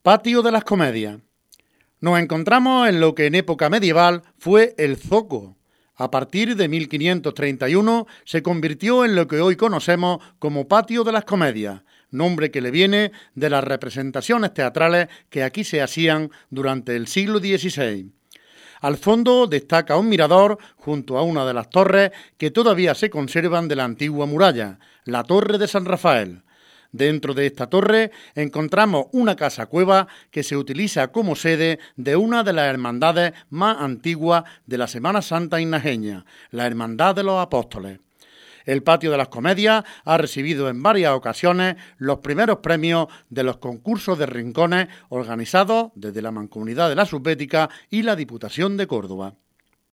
Patio de las Comedias. Nos encontramos en lo que en época medieval fue el zoco. A partir de 1531 se convirtió en lo que hoy conocemos como Patio de las Comedias, nombre que le viene de las representaciones teatrales que aquí se hacían durante el siglo XVI. Al fondo destaca un mirador junto a una de las torres que todavía se conservan de la antigua muralla, la Torre de San Rafael. Dentro de esta torre encontramos una casa-cueva que se utiliza como sede de una de las hermandades más antiguas de la Semana Santa ignajeña, la Hermandad de los Apóstoles. El Patio de las Comedias ha recibido en varias ocasiones los primeros premios de los concursos de rincones organizados desde la Mancomunidad de la Subbética y la Diputación de Córdoba.